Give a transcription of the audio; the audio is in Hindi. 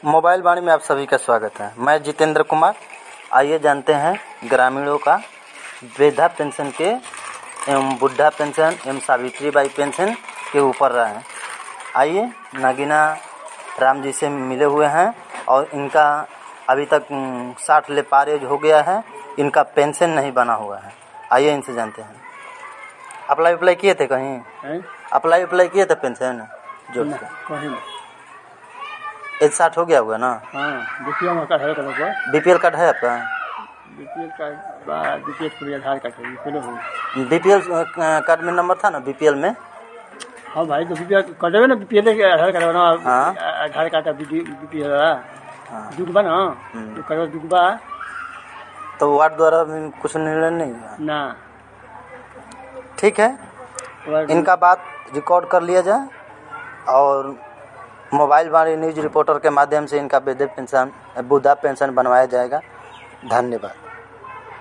मोबाइल वाणी में आप सभी का स्वागत है। मैं जितेंद्र कुमार। आइए जानते हैं ग्रामीणों का वृद्धा पेंशन के एवं बुढ़ा पेंशन एवं सावित्री बाई पेंशन के ऊपर रहा है। आइए नागीना राम जी से मिले हुए हैं और इनका अभी तक 60 ले पार एज हो गया है। इनका पेंशन नहीं बना हुआ है। आइए इनसे जानते हैं। अप्लाई किए थे कहीं? अप्लाई किए थे पेंशन जो कहीं एज 60 हो गया होगा ना? हाँ, बीपीएल कार्ड है आपका? बीपीएल कार्ड है आपका? BPL card BPL Aadhaar card है, बीपीएल हो। बीपीएल कार्ड में नंबर था ना बीपीएल में? हाँ भाई, तो बीपीएल कर देवे ना, बीपीएल के आधार कार्ड बना। हाँ। आधार कार्ड बीपीएल जुगबा ना, तो करवा जुगबा। तो वार्ड द्वारा भी कुछ निर्णय नहीं हुआ ना? ठीक है, इनका बात रिकॉर्ड कर लिया जाए और मोबाइल वाणी न्यूज़ रिपोर्टर के माध्यम से इनका वृद्धा पेंशन बुढ़ा पेंशन बनवाया जाएगा। धन्यवाद।